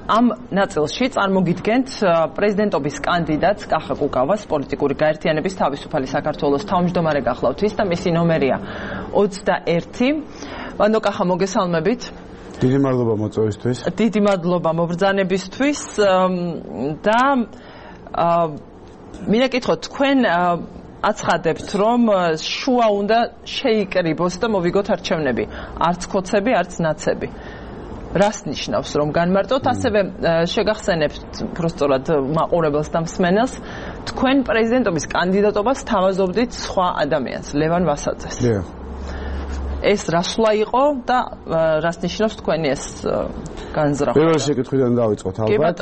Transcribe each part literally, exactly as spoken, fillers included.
ამ ნაწილში წარმოგიდგენთ პრეზიდენტობის კანდიდატს კახა კუკავას პოლიტიკური გაერთიანების თავისუფალი საქართველოს თავმჯდომარე გახლავთ ის და მისი ნომერია ოცდაერთი. ვანდო კახა, მოგესალმებით. დიდი მადლობა მოწვევისთვის. დიდი მადლობა მობრძანებისთვის და მინდა კითხოთ, თქვენ აცხადებთ, რომ შუა უნდა შეიკრიბოს და მოვიგოთ არჩევნები. არც ქოცები, არც ნაცები. რას ნიშნავს, რომ განმარტოთ, ასევე შეგახსენებთ პროსტორად მაყურებელს და მსმენელს, თქვენ პრეზიდენტობის კანდიდატობას თავაზობდით სხვა ადამიანს, ლევან ვასაძეს. ეს რასვლა იყო და რას ნიშნავს თქვენი ეს განზრახვა? პირველ შეკითხვიდან დავიწყოთ ალბათ.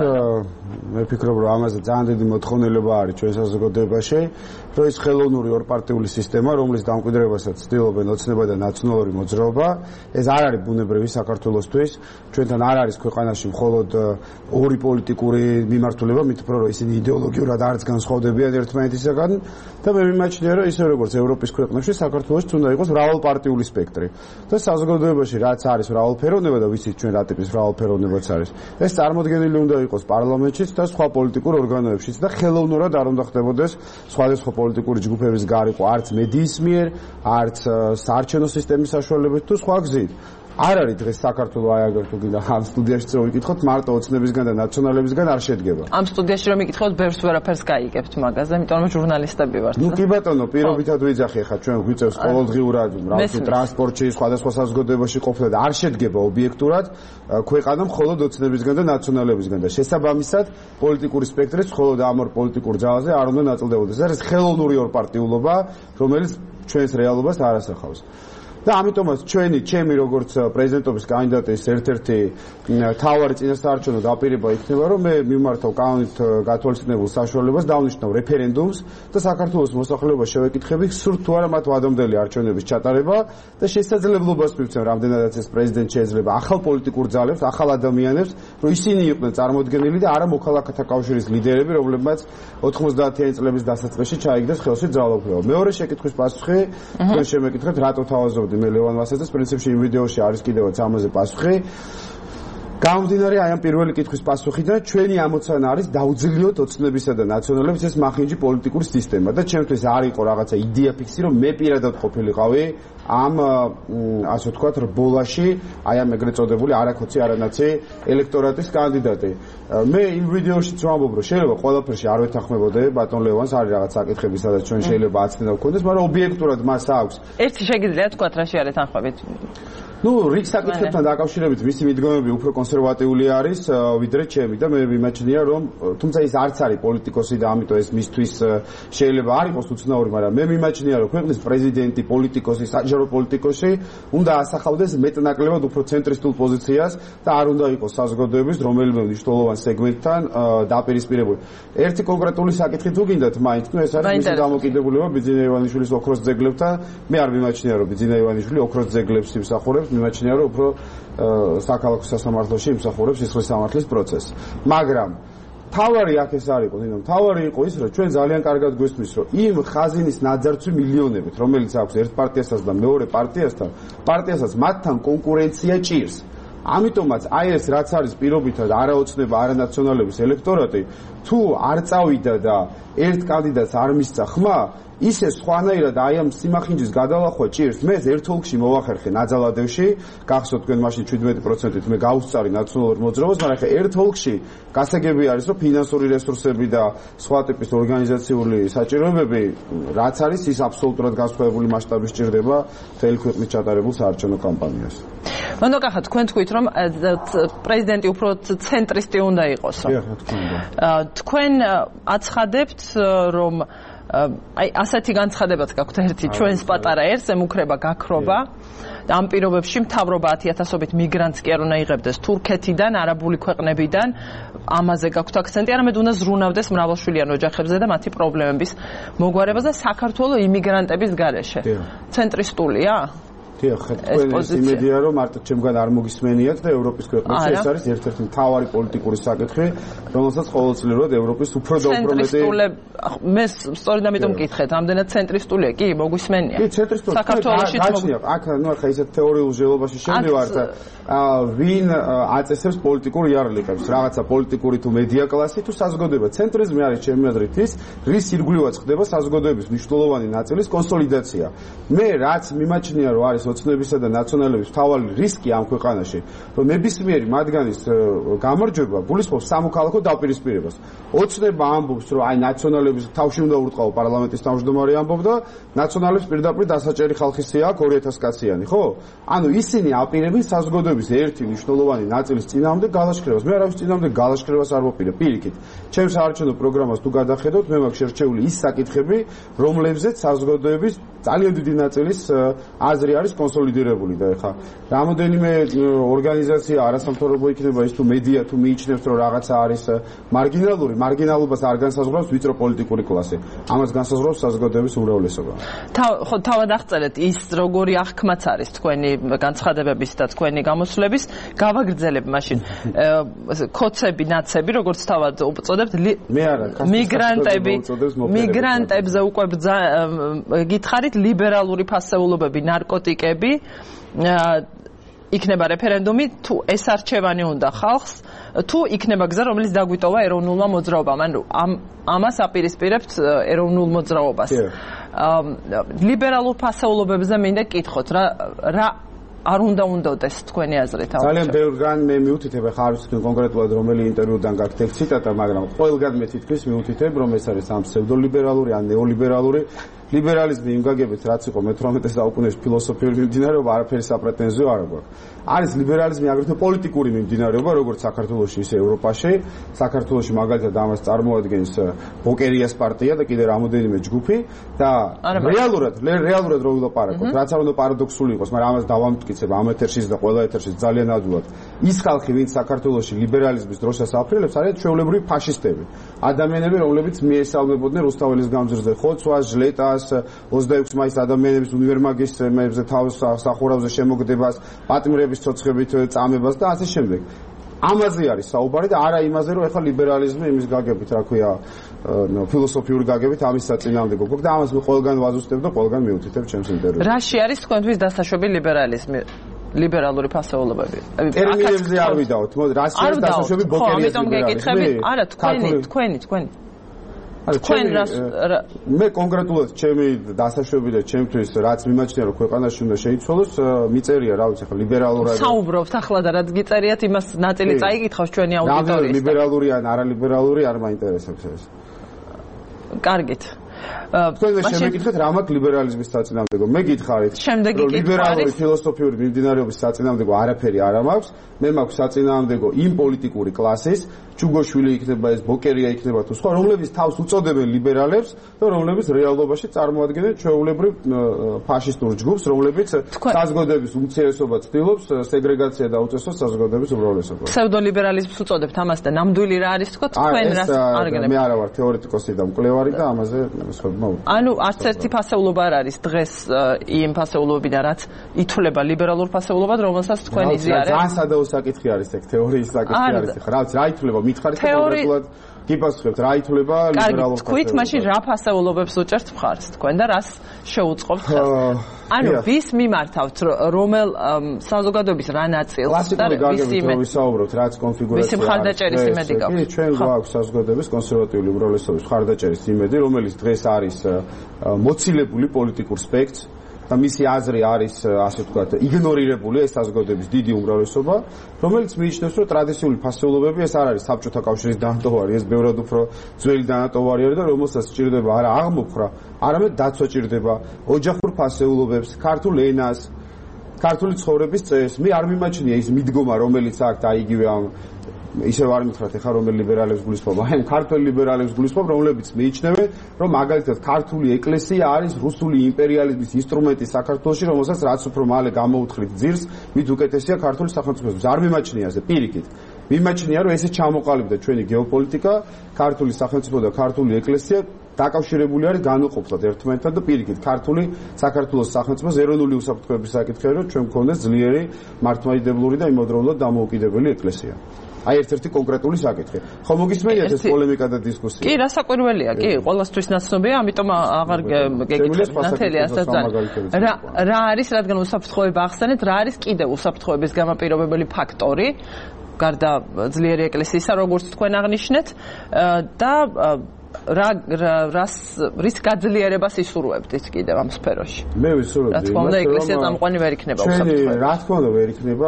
მე ვფიქრობ, რომ ამაზე ძალიან დიდი მოთხოვნილება არის ჩვენ საზოგადოებაში, რომ ის ხელოვნური ორპარტიული სისტემა, რომლის დამკვიდრებასაც ცდილობენ ოცნება და ნაციონალური მოძრაობა, ეს არ არის ბუნებრივი საქართველოსთვის. ჩვენთან არ არის ქვეყანაში მხოლოდ ორი პოლიტიკური მიმართულება, მით უფრო რომ ისინი იდეოლოგიურად არც განსხვავდებიან ერთმანეთისაგან და მე მიმაჩნია, რომ ისე როგორც ევროპის ქვეყნებში, საქართველოში უნდა იყოს მრავალპარტიული სპექტრი. და საზოგადოებაში რაც არის მრავალფეროვნება და ვიცით ჩვენ რა ტიპის მრავალფეროვნებაც არის. ეს წარმოდგენილი უნდა იყოს პარლამენტშიც და სხვა პოლიტიკურ ორგანოებშიც და ხელოვნურად არ უნდა ხდებოდეს სხვადასხვა პოლიტიკური ჯგუფების გარიყო არც მედიის მიერ, არც საარჩევნო სისტემის საშუალებით თუ სხვა გზით. არ არის დღეს საქართველოს აი აგერ თუ გინდა ამ სტუდიაში რომ ვიკითხოთ, მარტო ოცნებისგან და ნაციონალებისგან არ შედგება. ამ სტუდიაში რომ ვიკითხოთ, ბევრს ვერაფერს გაიგებთ მაგაზე, იმიტომ რომ ჟურნალისტები ვართ. ნუ კი ბატონო, პირობითად ვიძახი ხა ჩვენ გვიწევს ყოველდღიურად, რაღაცა ტრანსპორტში, სხვადასხვა საზოგადოებაში ყოფნა და არ შედგება ობიექტურად ქვეყანა მხოლოდ ოცნებისგან და ნაციონალებისგან და შესაბამისად პოლიტიკური სპექტრის მხოლოდ ამ ორ პოლიტიკურ ძალაზე არ უნდა ნაწილდებოდეს. ეს არის ხელოვნური ორპარტიულობა, რომელიც ჩვენს რეალობას არ ასახავს. და ამიტომაც ჩვენი ჩემი როგორც პრეზიდენტობის კანდიდატის ერთ-ერთი მთავარი წინასაარჩევნო დაპირება იქნება, რომ მე მიმართავ კანონით გათვალისწინებულ საშუალებას დავნიშნავ რეფერენდუმს და საქართველოს მოსახლეობას შევეკითხები, სურთ თუ არა მათ ვადამდელი არჩევნების ჩატარება და შესაძლებლობას მივცემ, რამდენადაც ეს პრეზიდენტ შეიძლება ახალ პოლიტიკურ ძალებს, ახალ ადამიანებს, რომ ისინი იყვნენ წარმოდგენილი და არა მოქალაქეთა კავშირის ლიდერები, რომლებმაც ოთხმოცდაათიანი წლების დასაწყისში ჩაიგდეს ხელში ძალაუფლება. მეორე შეკითხვის პასუხი, თქვენ შემეკითხეთ, რატო თავაზობთ მე ლევან ვასაძეს, პრინციპში იმ ვიდეოში არის კიდევაც ამაზე პასუხი. გამომდინარე აი ამ პირველი კითხვის პასუხიდან ჩვენი ამოცანა არის დაუძლიოთ ოცნებისა და ნაციონალების ეს მახინჯი პოლიტიკური სისტემა და ჩემთვის არ იყო რაღაცა იდეა ფიქსი, რომ მე პირადად ყოფილიყავი ამ ასე ვთქვათ რბოლაში, აი ამ ეგრეთ წოდებული არაქოცი არანაცი ელექტორატის კანდიდატი. მე იმ ვიდეოშიც ვამბობ, რომ შეიძლება ყველაფერში არ ვეთანხმებოდე ბატონ ლევანს, არის რაღაც საკითხები, სადაც ჩვენ შეიძლება აცნება გქონდეს, მაგრამ ობიექტურად მას აქვს. ერთი შეგიძლიათ თქვათ, რაში არ ეთანხმებით? ნუ რიგ საკითხებთან დაკავშირებით მისი მიდგომები უფრო კონსერვატიული არის ვიდრე ჩემი და მე მიმაჩნია, რომ თუმცა ის არც არის პოლიტიკოსი და ამიტომ ეს მისთვის შეიძლება არ იყოს უცნაური, მაგრამ მე მიმაჩნია, რომ ქვეყნის პრეზიდენტი, პოლიტიკოსი, საჯარო პოლიტიკოსი უნდა ასახავდეს მეტნაკლებად უფრო ცენტრისტულ პოზიციას და არ უნდა იყოს საზოგადოების რომელიმე მნიშვნელოვან სეგმენტთან დაპირისპირებული. ერთი კონკრეტული საკითხი თუ გინდათ, მაინც ნუ ეს არის მისი დამოკიდებულება ბიძინა ივანიშვილის ოქროს ძეგლებთან. მე არ მიმაჩნია, რომ ბიძინა ივანიშვილი ოქროს ძეგლებს იმსახურებს, მიმაჩნია, რომ უფრო საქალაქო სასამართლოში იმსახურებს სისხლის სამართლის პროცესს. მაგრამ თავარი აქ ეს არ იყო, ნინო, თავარი იყო ის, რომ ჩვენ ძალიან კარგად გვესმის, რომ იმ ხაზინის ნაძარცვი მილიონებით, რომელიც აქვს ერთ პარტიასაც და მეორე პარტიასთან, პარტიასაც მათთან კონკურენცია ჭირს. ამიტომაც აი ეს რაც არის პირობითად არაოცნება, არანაციონალების ელექტორატი, თუ არ წავიდა და ერთ კანდიდატს არ მისცა ხმა, ისე სხვანაირად აი ამ სიმახინჯის გადალახვა ჭირს. მე ერთ ოლქში მოვახერხე ნაძალადევში, გახსოვთ თქვენ მაშინ შვიდმეტი პროცენტით მე გავუსწარი ნაციონალურ მოძრაობას, მაგრამ ხე ერთ ოლქში გასაგები არის, რომ ფინანსური რესურსები და სხვა ტიპის ორგანიზაციული საჭიროებები, რაც არის, ის აბსოლუტურად განსხვავებული მასშტაბის ჭირდება მთელი ქვეყნის ჩატარებულ საარჩევნო კამპანიას. მანდო კახა, თქვენ თქვით, რომ პრეზიდენტი უფრო ცენტრისტი უნდა იყოს. თქვენ აცხადებთ, რომ აი ასეთი განცხადებაც გაქვთ ერთი ჩვენს პატარა ერს ემუქრება გაქრობა და ამ პირობებში მთავრობა ათი ათასობით მიგრანტს კი არ უნდა იღებდეს თურქეთიდან, არაბული ქვეყნებიდან, ამაზე გაქვთ აქცენტი, არამედ უნდა ზრუნავდეს მრავალშვილიან ოჯახებზე და მათი პრობლემების მოგვარებას და საქართველოს იმიგრანტების გარეშე. ცენტრისტულია? დიახ, თქვენ ეს იმედია, რომ მარტო ჩემგან არ მოგისმენიათ და ევროპის ქვეყნებში ეს არის ერთ-ერთი მთავარი პოლიტიკური საკითხი, რომელსაც ყოველწლიურად ევროპის უფრო და უფრო მეტი მე სწორედ ამიტომ მკითხეთ, ამდენად ცენტრისტულია კი მოგვისმენია? კი, ცენტრისტულია. საქართველოში გაჩნია, აქ ნუ ახლა ისეთ თეორიულ ჟელობაში შევდივართ, ვინ აწესებს პოლიტიკურ იარლიკებს, რაღაცა პოლიტიკური თუ მედია კლასი თუ საზოგადოება. ცენტრიზმი არის ჩემი აზრით ის, რის ირგვლივაც ხდება საზოგადოების მნიშვნელოვანი ნაწილის კონსოლიდაცია. მე რაც მიმაჩნია, რომ არის ოცნებისა და ნაციონალების მთავარი რისკი ამ ქვეყანაში, რომ ნებისმიერი მათგანის გამარჯვება გულისხმობს სამოქალაქო დაპირისპირებას. ოცნება ამბობს, რომ აი ნაციონალების თავში უნდა ურტყაო პარლამენტის თავმჯდომარე ამბობდა, ნაციონალებს პირდაპირ დასაჭერი ხალხისია აქვს ორი ათას კაციანი, ხო? ანუ ისინი აპირებენ საზოგადოების ერთი მნიშვნელოვანი ნაწილის წინააღმდეგ გალაშქრებას. მე არავის წინააღმდეგ გალაშქრებას არ ვაპირებ, პირიქით. ჩემს საარჩევნო პროგრამას თუ გადახედოთ, მე მაქვს შერჩეული ის საკითხები, რომლებზეც საზოგადოების ძალიან დიდი ნაწილის აზრი არის კონსოლიდირებული და ეხა რამოდენიმე ორგანიზაცია არასამთავრობო იქნება ის თუ მედია თუ მიიჩნევს რომ რაღაცა არის მარგინალური, მარგინალობას არ განსაზღვრავს ვიწრო პოლიტიკური კლასი. ამას განსაზღვრავს საზოგადოების უმრავლესობა. ხო, თავად აღწერეთ ის როგორი აღქმაც არის თქვენი განცხადებების და თქვენი გამოსვლების, გავაგრძელებ მაშინ. კოცები, ნაცები, როგორც თავად უწოდებთ, მიგრანტები, მიგრანტებზე უკვე გითხარით ლიბერალური ფასეულობები, ნარკოტიკები, იქნება რეფერენდუმი, თუ ეს არჩევანი უნდა ხალხს, თუ იქნება გზა, რომელიც დაგვიტოვა ეროვნულმა მოძრაობამ. ანუ ამას აპირისპირებთ ეროვნულ მოძრაობას. ლიბერალურ ფასეულობებზე მინდა გკითხოთ, რა რა არ უნდა უნდოდეს თქვენი აზრით? ძალიან ბევრგან მე მიუთითებ, ახლა არ ვიცი კონკრეტულად რომელი ინტერვიუდან გაქვთ ეგ ციტატა, მაგრამ ყველგან მე თითქმის მიუთითებ, რომ ეს არის ამ ფსევდოლიბერალური ან ნეოლიბერალური ლიბერალიზმი იმ გაგებით, რაც იყო მეთვრამეტე საუკუნეში ფილოსოფიური მიმდინარეობა, არაფერი საპრეტენზიო არ აქვს. არის ლიბერალიზმი აგრეთვე პოლიტიკური მიმდინარეობა, როგორც საქართველოში, ისე ევროპაში. საქართველოში მაგალითად ამას წარმოადგენს ბოკერიას პარტია და კიდე რამოდენიმე ჯგუფი და რეალურად, რეალურად რო ვილაპარაკოთ, რაც არ უნდა პარადოქსული იყოს, მაგრამ ამას დავამტკიცებ ამ ეთერშიც და ყველა ეთერშიც ძალიან ადვილად. ის ხალხი, ვინც საქართველოში ლიბერალიზმის დროშას აფრილებს, არიან ჩვეულებრივი ფაშისტები. ადამიანები, რომლებიც მიესალმებოდნენ რუსთაველის გამზირზე ხოცვას, ჟლეტას, ოცდაექვსი მაისის ადამიანების უნივერმაგის მეებზე თავს სახურავზე შემოგდებას, პატიმრების ცოცხებით წამებას და ასე შემდეგ. ამაზე არის საუბარი და არა იმაზე, რომ ეხლა ლიბერალიზმი იმის გაგებით, რა ქვია, ფილოსოფიური გაგებით ამის საწინააღმდეგო გვაქვს და ამას მე ყველგან ვაზუსტებ და ყველგან მიუთითებ ჩემს ინტერვიუში. რაში არის თქვენთვის დასაშვები ლიბერალიზმი? ლიბერალური ფასეულობები. ტერმინებზე არ ვიდაოთ. მოდი, რაში არის დასაშვები ბოკერიას ლიბერალიზმი? არა, თქვენი, თქვენი, თქვენი. თქვენ რას მე კონკრეტულად ჩემი დასაშვები და ჩემთვის რაც მიმაჩნია რომ ქვეყანაში უნდა შეიცვალოს, მიწერია რა ვიცი ხა ლიბერალურად. საუბრობთ ახლა და რაც გიწერიათ იმას ნაწილი წაიკითხავს ჩვენი აუდიტორიის. ლიბერალური ან არალიბერალური არ მაინტერესებს ეს. კარგით. თქვენ შემეკითხეთ რა მაქვს ლიბერალიზმის საწინააღმდეგო. მე გითხარით რომ ლიბერალური ფილოსოფიური მიმდინარეობის საწინააღმდეგო არაფერი არ მაქვს. მე მაქვს საწინააღმდეგო იმ პოლიტიკური კლასის, ჩუგოშვილი იქნება ეს, ბოკერია იქნება თუ სხვა, რომლებიც თავს უწოდებენ ლიბერალებს და რომლებიც რეალობაში წარმოადგენენ ჩვეულებრივ ფაშისტურ ჯგუფს, რომლებიც საზოგადოების უმცირესობა ცდილობს სეგრეგაცია და უწესოს საზოგადოების უმრავლესობას. ფსევდოლიბერალიზმს უწოდებთ ამას და ნამდვილი რა არის თქო თქვენ რას არგენებთ? მე არა ვარ თეორეტიკოსი და მკვლევარი და ამაზე ანუ არც ერთი ფასეულობა არ არის დღეს იმ ფასეულობიდან, რაც ითვლება ლიბერალურ ფასეულობად, რომელსაც თქვენ იზიარებთ. ძალიან სადაო საკითხი არის ეგ, თეორიის საკითხი არის ხა. რა ვიცი, რა ითვლება, მითხარით კონკრეტულად გიპასუხებთ, რა ითვლება ლიბერალურ ფასეულობად. თქვით, მაშინ რა ფასეულობებს უჭერთ მხარს თქვენ და რას შეუწყობთ ხელს? ანუ ვის მიმართავთ, რომელ საზოგადოების რა ნაწილს და ვის იმედ ვისაუბროთ, რაც კონფიგურაცია. ვის მხარდაჭერის იმედი გაქვთ? კი, ჩვენ გვაქვს საზოგადოების კონსერვატიული უმრავლესობის მხარდაჭერის იმედი, რომელიც დღეს არის მოცილებული პოლიტიკურ სპექტრს და მისი აზრი არის, ასე ვთქვათ, იგნორირებული ეს საზოგადოების დიდი უმრავლესობა, რომელიც მიიჩნევს, რომ ტრადიციული ფასეულობები ეს არ არის საბჭოთა კავშირის დანატოვარი, ეს ბევრად უფრო ძველი დანატოვარი არის და რომელსაც სჭირდება არა აღმოფხრა, არამედ დაცვა სჭირდება ოჯახურ ფასეულობებს, ქართულ ენას, ქართული ცხოვრების წესს. მე არ მიმაჩნია ის მიდგომა, რომელიც აქ და იგივე ამ ისევ არ მითხრათ ახლა რომელი ლიბერალებს გულისხმობ, აი ქართული ლიბერალებს გულისხმობ, რომლებიც მიიჩნევენ, რომ მაგალითად ქართული ეკლესია არის რუსული იმპერიალიზმის ინსტრუმენტი საქართველოში, რომელსაც რაც უფრო მალე გამოუთხრით ძირს, მით უკეთესია ქართული სახელმწიფოსთვის. არ მიმაჩნია ზე პირიქით. მიმაჩნია რომ ესე ჩამოყალიბდა ჩვენი გეოპოლიტიკა, ქართული სახელმწიფო და ქართული ეკლესია დაკავშირებული არის განუყოფლად ერთმანეთთან და პირიქით ქართული საქართველოს სახელმწიფოს ეროვნული უსაფრთხოების საკითხი რომ ჩვენ გქონდეს ძლიერი მართლმადიდებლური და იმავდროულად დამოუკიდებელი ეკლესია. აი ერთ-ერთი კონკრეტული საკითხი. ხო მოგისმენიათ ეს პოლემიკა და დისკუსია? კი, რასაკვირველია, კი, ყოველთვის ნაცნობია, ამიტომ აღარ გეკითხეთ ნათელი ასაცანი. რა რა არის, რადგან უსაფრთხოება ახსენეთ, რა არის კიდევ უსაფრთხოების გამაპირობებელი ფაქტორი, გარდა ძლიერი ეკლესიისა, როგორც თქვენ აღნიშნეთ, და რა რას რის გაძლიერებას ისურვებდით კიდევ ამ სფეროში? მე ვისურვებდი. რა თქმა უნდა, ეკლესია წამყვანი ვერ იქნება უსაფრთხოება. რა თქმა უნდა, ვერ იქნება.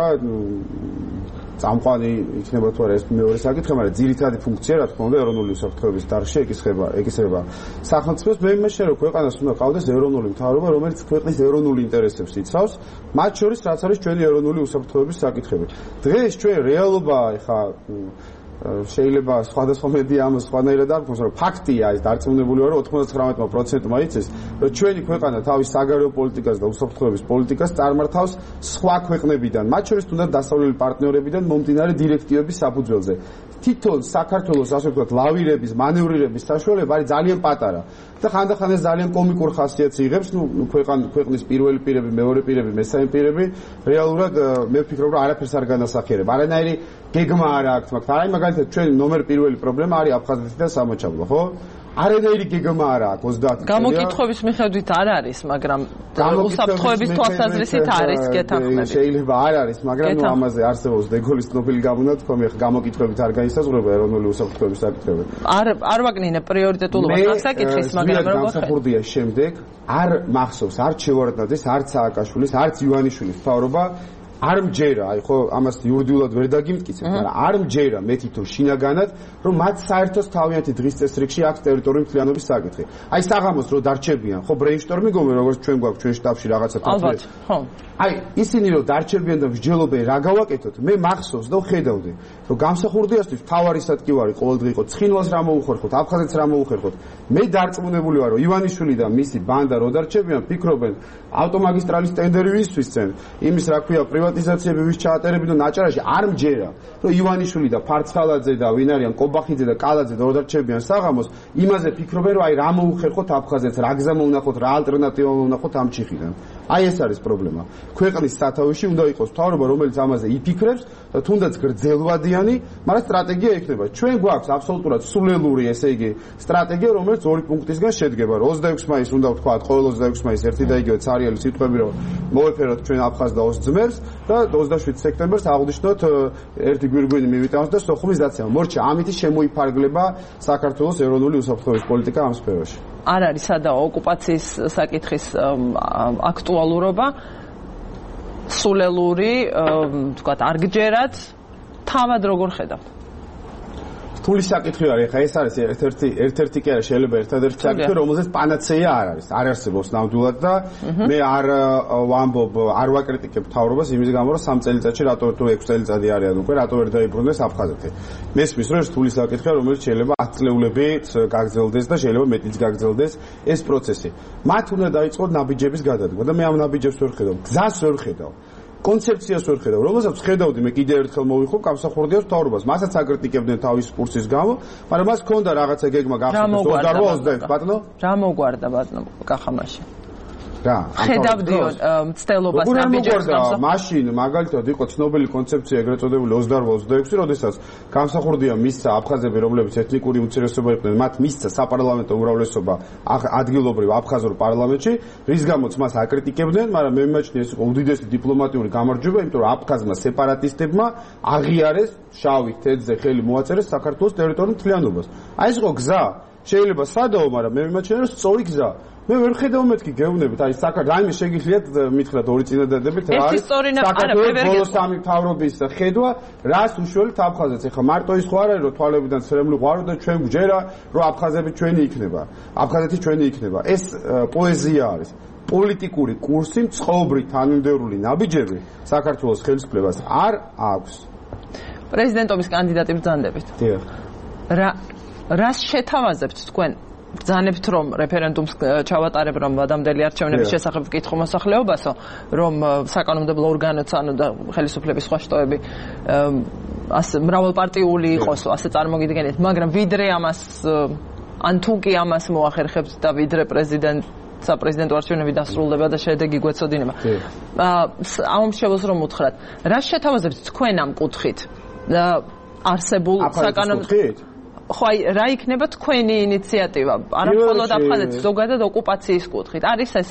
წამყვანი იქნება თუ არა ეს მეორე საკითხი, მაგრამ ძირითადი ფუნქცია რა თქმა უნდა ეროვნული უსაფრთხოების დარგში ეკისრება, ეკისრება სახელმწიფოს. მე იმაში რომ ქვეყანას უნდა ყავდეს ეროვნული მთავრობა, რომელიც ქვეყნის ეროვნული ინტერესებს იცავს, მათ შორის რაც არის ჩვენი ეროვნული უსაფრთხოების საკითხები. დღეს ჩვენ რეალობა ეხა შეიძლება სხვადასხვა მედია ამას სხვანაირად აღკვოს, რომ ფაქტია ეს დარწმუნებული ვარ, რომ ოთხმოცდათვრამეტ პროცენტმა იცის, რომ ჩვენი ქვეყანა თავის საგარეო პოლიტიკას და უსაფრთხოების პოლიტიკას წარმართავს სხვა ქვეყნებიდან, მათ შორის თუნდაც დასავლელი პარტნიორებიდან მომდინარე დირექტივების საფუძველზე. თვითონ საქართველოს ასე ვთქვათ ლავირების, მანევრირების საშუალება არის ძალიან პატარა. და ხანდახან ეს ძალიან კომიკურ ხასიათს იღებს, ნუ ქვეყან ქვეყნის პირველი პირები, მეორე პირები, მესამე პირები რეალურად მე ვფიქრობ, რომ არაფერს არ განასახიერებ. არანაირი გეგმა არ აქვს მაგ. აი მაგალითად ჩვენ ნომერ პირველი პრობლემა არის აფხაზეთი და სამოჩაბლო, ხო? არანაირი გეგმა არ აქვს ოცდაათი წელია. გამოკითხვების მიხედვით არ არის, მაგრამ უსაფრთხოების თვალსაზრისით არის გეთანხმები. შეიძლება არ არის, მაგრამ ნუ ამაზე არსებობს დეგოლის ცნობილი გაბუნა თქვა მე გამოკითხვებით არ განისაზღვრება ეროვნული უსაფრთხოების საკითხები. არ არ ვაკნინე პრიორიტეტულობას ამ საკითხის, მაგრამ როგორ განსახურდია შემდეგ არ მახსოვს, არც შევარდნაძის, არც სააკაშვილის, არც ივანიშვილის მთავრობა არ მჯერა, აი ხო ამას იურიდიულად ვერ დაგიმტკიცებ, მაგრამ არ მჯერა მე თვითონ შინაგანად, რომ მათ საერთოდ თავიანთი დღის წესრიგში აქვს ტერიტორიული მთლიანობის საკითხი. აი საღამოს რო დარჩებიან, ხო ბრეინშტორმი გომე როგორც ჩვენ გვაქვს ჩვენ შტაბში რაღაცა თქმა. ალბათ, ხო. აი ისინი რო დარჩებიან და მსჯელობენ რა გავაკეთოთ, მე მახსოვს და ვხედავდი, რომ გამსახურდიასთვის თავარი სათქივარი ყოველდღე იყო, ცხინვალს რა მოუხერხოთ, აფხაზეთს რა მოუხერხოთ. მე დარწმუნებული ვარ, რომ ივანიშვილი და მისი ბანდა რო დარჩებიან, ფიქრობენ ავტომაგისტრალის ტენდერი ვისთვის წენ, იმის რა ქვია პრივატიზაციები ვის ჩაატერებინო ნაჭარაში არ მჯერა, რომ ივანიშვილი და ფარცხალაძე და ვინ არიან კობახიძე და კალაძე რო დარჩებიან საღამოს, იმაზე ფიქრობენ, რომ აი რა მოუხერხოთ აფხაზეთს, რა გზა მოუნახოთ, რა ალტერნატივა მოუნახოთ ამ ჩიხიდან. აი ეს არის პრობლემა. ქვეყნის სათავეში უნდა იყოს მთავრობა, რომელიც ამაზე იფიქრებს და თუნდაც გრძელვადიანი, მაგრამ სტრატეგია ექნება. ჩვენ გვაქვს აბსოლუტურად სულელური, ესე იგი, სტრატეგია, რომელიც ორი პუნქტისგან შედგება. ოცდაექვსი მაისს უნდა ვთქვათ, ყოველ ოცდაექვსი მაისს ერთი და იგივე ცარიელი სიტყვები, რომ მოვეფეროთ ჩვენ აფხაზ და ოს ძმებს და ოცდაშვიდი სექტემბერს აღვნიშნოთ ერთი გვირგვინი მივიტანოთ და სოხუმის დაცემა. მორჩა, ამით შემოიფარგლება საქართველოს ეროვნული უსაფრთხოების პოლიტიკა ამ სფეროში. არ არის სადა ოკუპაციის საკითხის აქტუალურობა, სულელური, ვთქვათ, არ გჯერათ, თავად როგორ ხედავთ? რთული საკითხი არის, ხა ეს არის ერთ-ერთი ერთ-ერთი კი არა, შეიძლება ერთადერთი საკითხი, რომელზეც პანაცეა არ არის. არ არსებობს ნამდვილად და მე არ ვამბობ, არ ვაკრიტიკებ მთავრობას იმის გამო, რომ სამ წელიწადში რატო თუ ექვსი წელიწადი არიან უკვე, რატო ვერ დაიბრუნდეს აფხაზეთი. მესმის, რომ ეს რთული საკითხია, რომელიც შეიძლება ათი წლეულებით გაგრძელდეს და შეიძლება მეტიც გაგრძელდეს ეს პროცესი. მათ უნდა დაიწყოს ნაბიჯების გადადგმა და მე ამ ნაბიჯებს ვერ ხედავ. გზას ვერ ხედავ. კონცეფციას ვერ ხედავ, რომელსაც ხედავდი მე კიდევ ერთხელ მოვიხო გამსახურდიას მთავრობას. მასაც აკრიტიკებდნენ თავის კურსის გამო, მაგრამ მას ჰქონდა რაღაცა გეგმა გახსოვდეს ოცდაექვსი ბატონო. რა მოგვარდა ბატონო კახამაში? რა, ხედავდიო მცდელობას ნაბიჯებს გამსახურდია. მაშინ მაგალითად იყო ცნობილი კონცეფცია ეგრეთ წოდებული ოცდაოთხ ოცდაექვსი, როდესაც გამსახურდია მისცა აფხაზები, რომლებიც ეთნიკური უმცირესობა იყვნენ, მათ მისცა საპარლამენტო უმრავლესობა ადგილობრივ აფხაზურ პარლამენტში, რის გამოც მას აკრიტიკებდნენ, მაგრამ მე მიმაჩნია ეს იყო უდიდესი დიპლომატიური გამარჯვება, იმიტომ რომ აფხაზმა სეპარატისტებმა აღიარეს შავი თეთრზე ხელი მოაწერეს საქართველოს ტერიტორიულ მთლიანობას. აი ეს იყო გზა. შეიძლება სადაო, მაგრამ მე მიმაჩნია რომ სწორი გზა. მე ვერ ხედავ მეთქი გეუბნებით, აი საქართველოს რაიმე შეგიძლიათ მითხრათ ორი წინადადებით რა არის საქართველოს ბოლოს სამი მთავრობის ხედვა, რას უშუალოდ აფხაზეთს. ეხლა მარტო ის ხო არ არის, რომ თვალებიდან ცრემლი ყვარო და ჩვენ გვჯერა, რომ აფხაზები ჩვენი იქნება, აფხაზეთი ჩვენი იქნება. ეს პოეზია არის. პოლიტიკური კურსი, მწყობრი თანმიმდევრული ნაბიჯები საქართველოს ხელისუფლებას არ აქვს. პრეზიდენტობის კანდიდატი ბრძანდებით. დიახ. რა რას შეთავაზებთ თქვენ? ბრძანებთ რომ რეფერენდუმს ჩავატარებ, რომ ადამიანների არჩევნების შესახებ ვკითხო მოსახლეობასო, რომ საკანონმდებლო ორგანოც ანუ და ხელისუფლების სხვა შტოები ასე მრავალპარტიული იყოს, ასე წარმოგიდგენთ, მაგრამ ვიდრე ამას ან თუ კი ამას მოახერხებთ და ვიდრე პრეზიდენტ საპრეზიდენტო არჩევნები დასრულდება და შედეგი გვეცოდინება. ამ შემოს რომ უთხრათ, რა შეთავაზებთ თქვენ ამ კუთხით? არსებულ საკანონმდებლო ხო აი რა იქნება თქვენი ინიციატივა? არა მხოლოდ აფხაზეთის ზოგადად ოკუპაციის კუთხით. არის ეს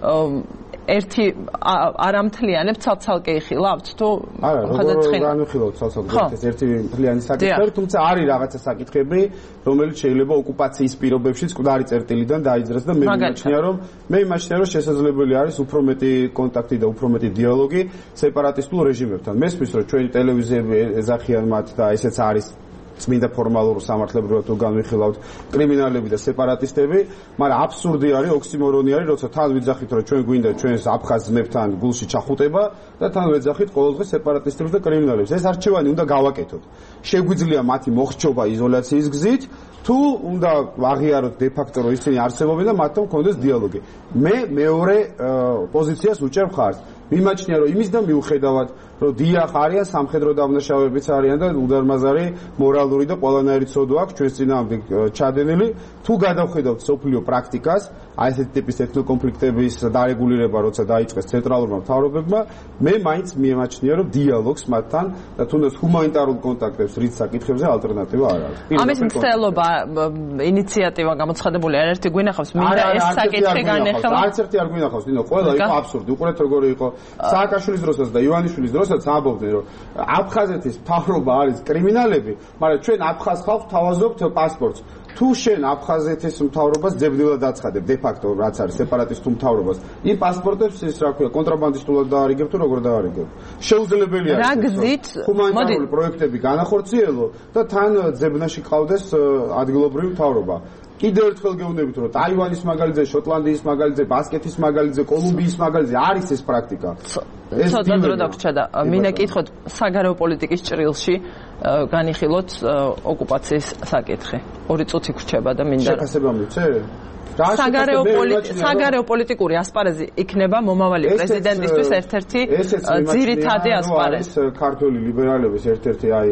ერთი არამთლიანებ ცალ-ცალკე იხილავთ თუ აფხაზეთის ხელი? არა, როგორ განვიხილავთ ცალ-ცალკე ეს ერთი მთლიანი საკითხი, თუმცა არის რაღაცა საკითხები, რომელიც შეიძლება ოკუპაციის პირობებშიც მკვდარი წერტილიდან დაიძრას და მე მიმაჩნია რომ მე მიმაჩნია რომ შესაძლებელი არის უფრო მეტი კონტაქტი და უფრო მეტი დიალოგი სეპარატისტულ რეჟიმებთან. მესმის რომ ჩვენი ტელევიზიები ეძახიან მათ და ესეც არის წმინდა ფორმალურ სამართლებრივად თუ განვიხილავთ კრიმინალები და სეპარატისტები, მაგრამ აბსურდი არის, ოქსიმორონი არის, როცა თან ვიძახით რომ ჩვენ გვინდა ჩვენს აფხაზ ძმებთან გულში ჩახუტება და თან ვეძახით ყოველდღე სეპარატისტებს და კრიმინალებს. ეს არჩევანი უნდა გავაკეთოთ. შეგვიძლია მათი მოხრჩობა იზოლაციის გზით, თუ უნდა აღიაროთ დე ფაქტო რომ ისინი არსებობენ და მათთან მქონდეს დიალოგი. მე მეორე პოზიციას უჭერ მხარს. მიმაჩნია რომ იმის და მიუხედავად რომ დიახ არიან სამხედრო დამნაშავეებიც არიან და უდარმაზარი მორალური და ყველანაირი ცოდვა აქვს ჩვენს წინააღმდეგ ჩადენილი, თუ გადავხედავთ სოფლიო პრაქტიკას, აი ესეთი ტიპის ეთნოკონფლიქტების დარეგულირება როცა დაიწყეს ცენტრალურმა მთავრობებმა, მე მაინც მიმაჩნია რომ დიალოგს მათთან და თუნდაც ჰუმანიტარულ კონტაქტებს რით საკითხებზე ალტერნატივა არ არის. ამის მცდელობა ინიციატივა გამოცხადებული არ ერთი გვინახავს, მინდა ეს საკითხი განეხება. არც ერთი არ გვინახავს, დინო, ყველა იყო აბსურდი. უყურეთ როგორი იყო სააკაშვილის დროსაც და ივანიშვილის დროსაც ამბობდნენ რომ აფხაზეთის მთავრობა არის კრიმინალები, მაგრამ ჩვენ აფხაზ ხალხს თავაზობთ პასპორტს. თუ შენ აფხაზეთის მთავრობას ძებნელად აცხადებ დე ფაქტო რაც არის სეპარატისტულ მთავრობას, იმ პასპორტებს ის რა ქვია კონტრაბანდისტულად დაარიგებ თუ როგორ დაარიგებ. შეუძლებელი არის. რა გზით ჰუმანიტარული პროექტები განახორციელო და თან ძებნაში ყავდეს ადგილობრივი მთავრობა. კიდევ ერთხელ გეუბნებით რომ ტაივანის მაგალითზე, შოტლანდიის მაგალითზე, ბასკეთის მაგალითზე, კოლუმბიის მაგალითზე არის ეს პრაქტიკა. ეს ცოტა დრო დაგვრჩა და მინდა კითხოთ საგარეო პოლიტიკის ჭრილში განიხილოთ ოკუპაციის საკითხი. ორი წუთი გრჩება და მინდა შეფასება მიცე? საგარეო საგარეო პოლიტიკური ასპარეზი იქნება მომავალი პრეზიდენტისთვის ერთ-ერთი ძირითადი ასპარეზი. ქართული ლიბერალების ერთ-ერთი აი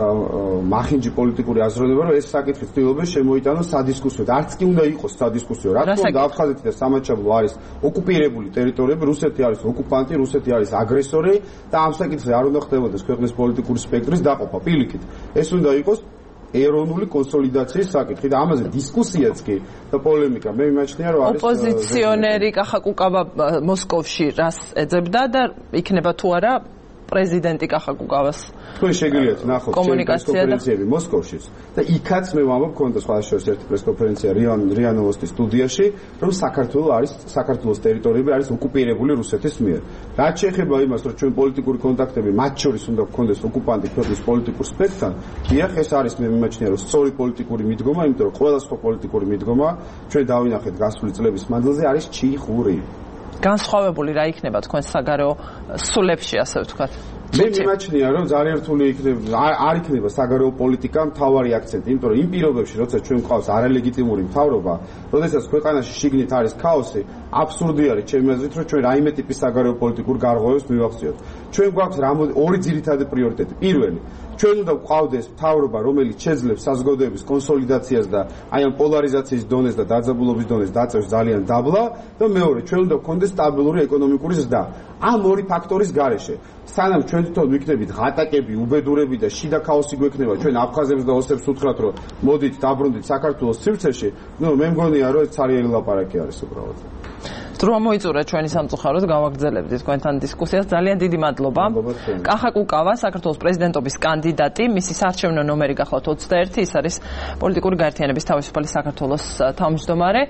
მახინჯი პოლიტიკური აზროვნება რომ ეს საკითხი ცდილობენ შემოიტანოს სადისკუსიოდ. არც კი უნდა იყოს სადისკუსიო. რა თქმა უნდა აფხაზეთი და სამაჩაბლო არის ოკუპირებული ტერიტორიები, რუსეთი არის ოკუპანტი, რუსეთი არის აგრესორი და ამ საკითხზე არ უნდა ხდებოდეს ქვეყნის პოლიტიკური სპექტრის დაყოფა. პირიქით, ეს უნდა იყოს ეროვნული კონსოლიდაციის საკითხი და ამაზე დისკუსიაც კი და პოლემიკა მე მიმაჩნია რომ არის ოპოზიციონერი კახა კუკავა მოსკოვში რას ეძებდა და იქნება თუ არა პრეზიდენტი კახა კუკავას თქვენ შეგიძლიათ ნახოთ პრესკონფერენციები მოსკოვშიც და იქაც მე ვამბობ ქონდა სხვა შორის ერთი პრესკონფერენცია რიან რიანოვოსტის სტუდიაში რომ საქართველოს არის საქართველოს ტერიტორიები არის ოკუპირებული რუსეთის მიერ. რაც შეეხება იმას რომ ჩვენ პოლიტიკური კონტაქტები მათ შორის უნდა გქონდეს ოკუპანტი ქვეყნის პოლიტიკურ სპექტრთან, დიახ ეს არის მე მიმაჩნია რომ სწორი პოლიტიკური მიდგომა, იმიტომ რომ ყველა სხვა პოლიტიკური მიდგომა ჩვენ დავინახეთ გასული წლების მანძილზე არის ჩიხური. განსხვავებული რა იქნება თქვენ საგარეო სულებში ასე ვთქვათ? მე მიმაჩნია რომ ძალიან რთული იქნება არ იქნება საგარეო პოლიტიკა მთავარი აქცენტი, იმიტომ რომ იმ პირობებში როცა ჩვენ გვყავს არალეგიტიმური მთავრობა, როდესაც ქვეყანაში შიგნით არის ქაოსი, აბსურდი არის ჩემი აზრით რომ ჩვენ რაიმე ტიპის საგარეო პოლიტიკურ გარღვევებს მივახციოთ. ჩვენ გვაქვს ორი ძირითადი პრიორიტეტი. პირველი, ჩვენ უნდა გვყავდეს მთავრობა, რომელიც შეძლებს საზოგადოების კონსოლიდაციას და აი ამ პოლარიზაციის დონეს და დაძაბულობის დონეს დაწევს ძალიან დაბლა და მეორე, ჩვენ უნდა გქონდეს სტაბილური ეკონომიკური ზრდა. ამ ორი ფაქტორის გარეშე, სანამ ჩვენ თვითონ ვიქნებით ღატაკები, უბედურები და შიდა ქაოსი გვექნება, ჩვენ აფხაზებს და ოსებს უთხრათ, რომ მოდით დაბრუნდით საქართველოს სივრცეში, ნუ მე მგონია, რომ ეს ცარიელი ლაპარაკი არის უბრალოდ. დრო მოიწურა ჩვენი სამწუხაროდ გავაგრძელებთ თქვენთან დისკუსიას. ძალიან დიდი მადლობა. კახა კუკავა, საქართველოს პრეზიდენტობის კანდიდატი, მისი საარჩევნო ნომერი გახლავთ ოცდაერთი, ის არის პოლიტიკური გაერთიანების თავისუფალი საქართველოს თავმჯდომარე.